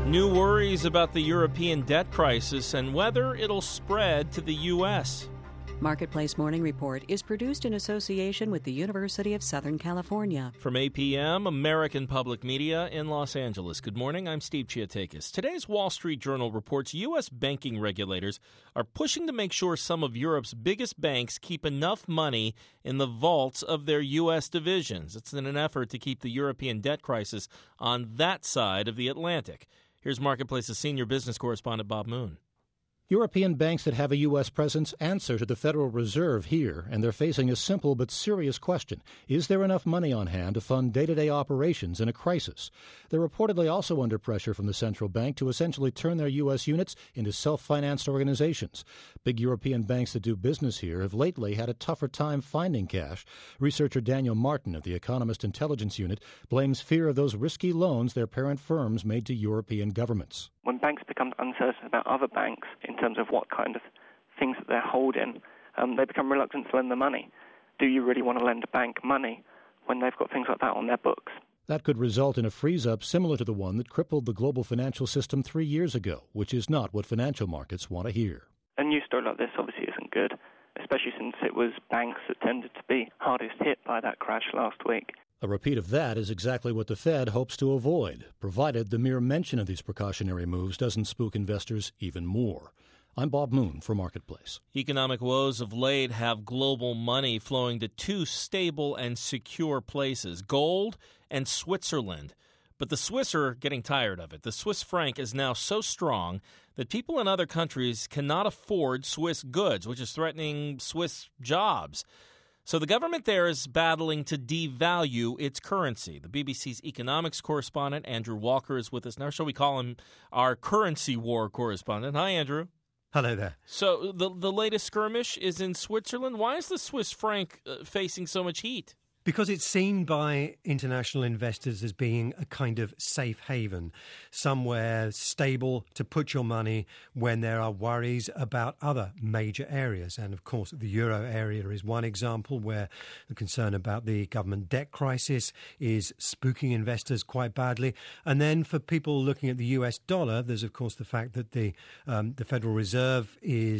New worries about the European debt crisis and whether it'll spread to the U.S. Marketplace Morning Report is produced in association with the University of Southern California. From APM, American Public Media in Los Angeles. Good morning, I'm Steve Chiatakis. Today's Wall Street Journal reports U.S. banking regulators are pushing to make sure some of Europe's biggest banks keep enough money in the vaults of their U.S. divisions. It's in an effort to keep the European debt crisis on that side of the Atlantic. Here's Marketplace's senior business correspondent, Bob Moon. European banks that have a U.S. presence answer to the Federal Reserve here, and they're facing a simple but serious question. Is there enough money on hand to fund day-to-day operations in a crisis? They're reportedly also under pressure from the central bank to essentially turn their U.S. units into self-financed organizations. Big European banks that do business here have lately had a tougher time finding cash. Researcher Daniel Martin of the Economist Intelligence Unit blames fear of those risky loans their parent firms made to European governments. When banks become uncertain about other banks in terms of what kind of things that they're holding, they become reluctant to lend the money. Do you really want to lend a bank money when they've got things like that on their books? That could result in a freeze-up similar to the one that crippled the global financial system 3 years ago, which is not what financial markets want to hear. A news story like this obviously isn't good, especially since it was banks that tended to be hardest hit by that crash last week. A repeat of that is exactly what the Fed hopes to avoid, provided the mere mention of these precautionary moves doesn't spook investors even more. I'm Bob Moon for Marketplace. Economic woes of late have global money flowing to two stable and secure places, gold and Switzerland. But the Swiss are getting tired of it. The Swiss franc is now so strong that people in other countries cannot afford Swiss goods, which is threatening Swiss jobs. So the government there is battling to devalue its currency. The BBC's economics correspondent, Andrew Walker, is with us now. Shall we call him our currency war correspondent? Hi, Andrew. Hello there. So the latest skirmish is in Switzerland. Why is the Swiss franc facing so much heat? Because it's seen by international investors as being a kind of safe haven, somewhere stable to put your money when there are worries about other major areas. And of course, the euro area is one example where the concern about the government debt crisis is spooking investors quite badly. And then for people looking at the US dollar, there's of course the fact that the Federal Reserve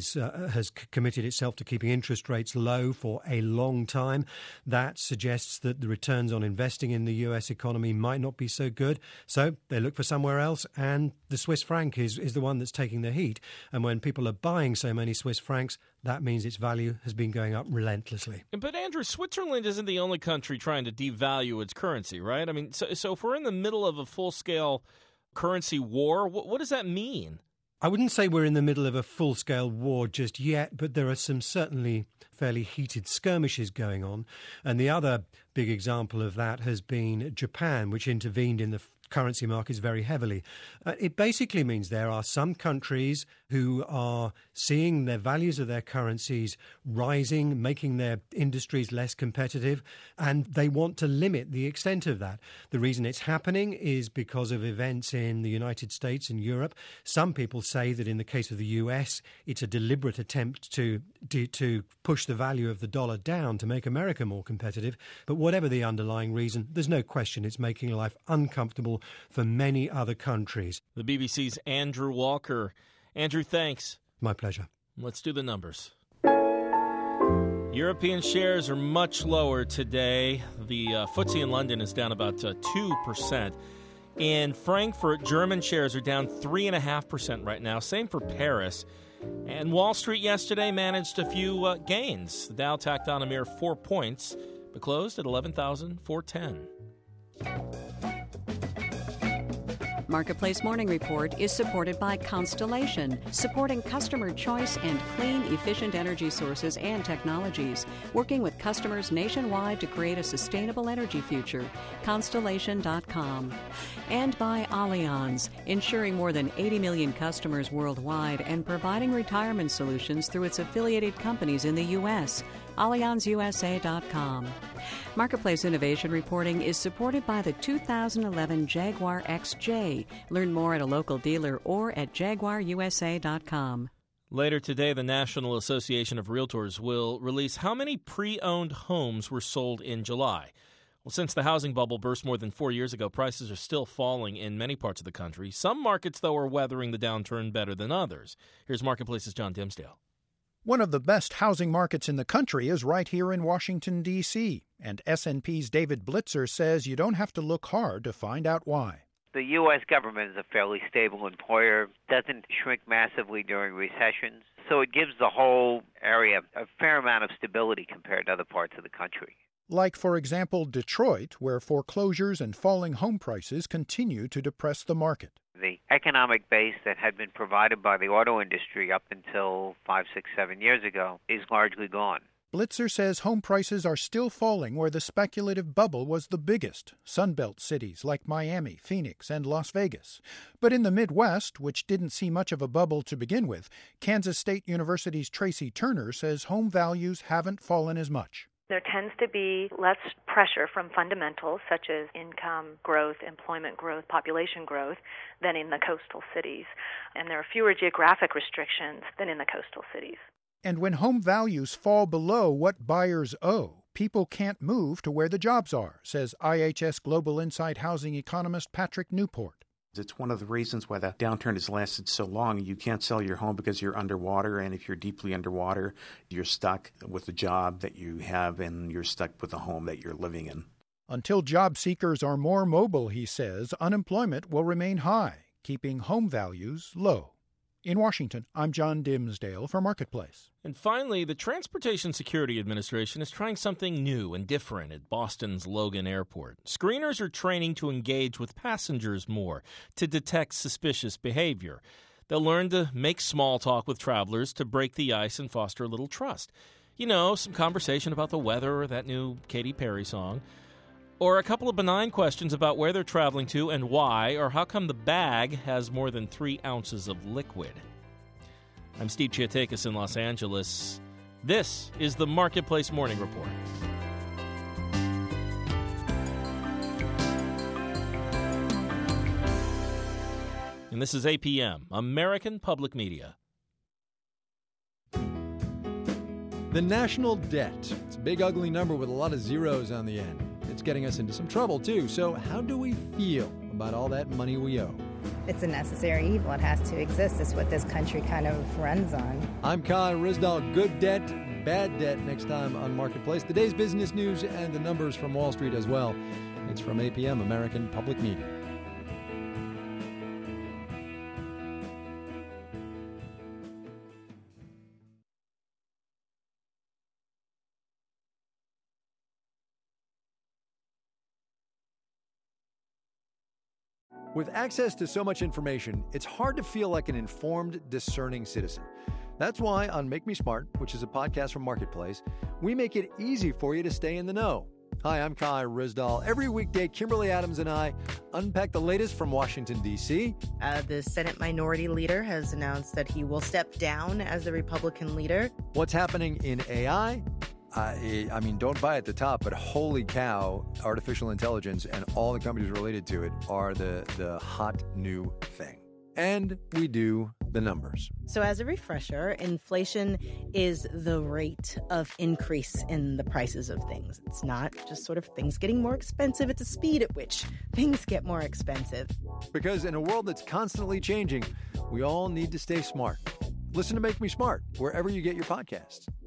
has committed itself to keeping interest rates low for a long time. That suggests that the returns on investing in the US economy might not be so good. So they look for somewhere else, and the Swiss franc is the one that's taking the heat. And when people are buying so many Swiss francs, that means its value has been going up relentlessly. But Andrew, Switzerland isn't the only country trying to devalue its currency, right? I mean, so if we're in the middle of a full-scale currency war, what does that mean? I wouldn't say we're in the middle of a full-scale war just yet, but there are some certainly fairly heated skirmishes going on. And the other big example of that has been Japan, which intervened in the currency markets very heavily. It basically means there are some countries who are seeing their values of their currencies rising, making their industries less competitive, and they want to limit the extent of that. The reason it's happening is because of events in the United States and Europe. Some people say that in the case of the US, it's a deliberate attempt to push the value of the dollar down to make America more competitive. But whatever the underlying reason, there's no question it's making life uncomfortable for many other countries. The BBC's Andrew Walker. Andrew, thanks. My pleasure. Let's do the numbers. European shares are much lower today. The FTSE in London is down about 2%. In Frankfurt, German shares are down 3.5% right now. Same for Paris. And Wall Street yesterday managed a few gains. The Dow tacked on a mere 4 points, but closed at 11,410. Marketplace Morning Report is supported by Constellation, supporting customer choice and clean, efficient energy sources and technologies, working with customers nationwide to create a sustainable energy future. Constellation.com. And by Allianz, ensuring more than 80 million customers worldwide and providing retirement solutions through its affiliated companies in the U.S. AllianzUSA.com. Marketplace Innovation Reporting is supported by the 2011 Jaguar XJ. Learn more at a local dealer or at JaguarUSA.com. Later today, the National Association of Realtors will release how many pre-owned homes were sold in July. Well, since the housing bubble burst more than 4 years ago, prices are still falling in many parts of the country. Some markets, though, are weathering the downturn better than others. Here's Marketplace's John Dimsdale. One of the best housing markets in the country is right here in Washington, D.C., and S&P's David Blitzer says you don't have to look hard to find out why. The U.S. government is a fairly stable employer, doesn't shrink massively during recessions, so it gives the whole area a fair amount of stability compared to other parts of the country. Like, for example, Detroit, where foreclosures and falling home prices continue to depress the market. The economic base that had been provided by the auto industry up until 5, 6, 7 years ago is largely gone. Blitzer says home prices are still falling where the speculative bubble was the biggest, Sunbelt cities like Miami, Phoenix, and Las Vegas. But in the Midwest, which didn't see much of a bubble to begin with, Kansas State University's Tracy Turner says home values haven't fallen as much. There tends to be less pressure from fundamentals such as income growth, employment growth, population growth than in the coastal cities. And there are fewer geographic restrictions than in the coastal cities. And when home values fall below what buyers owe, people can't move to where the jobs are, says IHS Global Insight housing economist Patrick Newport. It's one of the reasons why the downturn has lasted so long. You can't sell your home because you're underwater, and if you're deeply underwater, you're stuck with the job that you have and you're stuck with the home that you're living in. Until job seekers are more mobile, he says, unemployment will remain high, keeping home values low. In Washington, I'm John Dimsdale for Marketplace. And finally, the Transportation Security Administration is trying something new and different at Boston's Logan Airport. Screeners are training to engage with passengers more, to detect suspicious behavior. They'll learn to make small talk with travelers to break the ice and foster a little trust. You know, some conversation about the weather or that new Katy Perry song. Or a couple of benign questions about where they're traveling to and why, or how come the bag has more than 3 ounces of liquid. I'm Steve Chiatakis in Los Angeles. This is the Marketplace Morning Report. And this is APM, American Public Media. The national debt. It's a big, ugly number with a lot of zeros on the end. It's getting us into some trouble, too. So how do we feel about all that money we owe? It's a necessary evil. It has to exist. It's what this country kind of runs on. I'm Kai Ryssdal. Good debt, bad debt next time on Marketplace. The day's business news and the numbers from Wall Street as well. It's from APM, American Public Media. With access to so much information, it's hard to feel like an informed, discerning citizen. That's why on Make Me Smart, which is a podcast from Marketplace, we make it easy for you to stay in the know. Hi, I'm Kai Ryssdal. Every weekday, Kimberly Adams and I unpack the latest from Washington, D.C. The Senate Minority Leader has announced that he will step down as the Republican leader. What's happening in AI? I mean, don't buy at the top, but holy cow, artificial intelligence and all the companies related to it are the hot new thing. And we do the numbers. So as a refresher, inflation is the rate of increase in the prices of things. It's not just sort of things getting more expensive. It's the speed at which things get more expensive. Because in a world that's constantly changing, we all need to stay smart. Listen to Make Me Smart wherever you get your podcasts.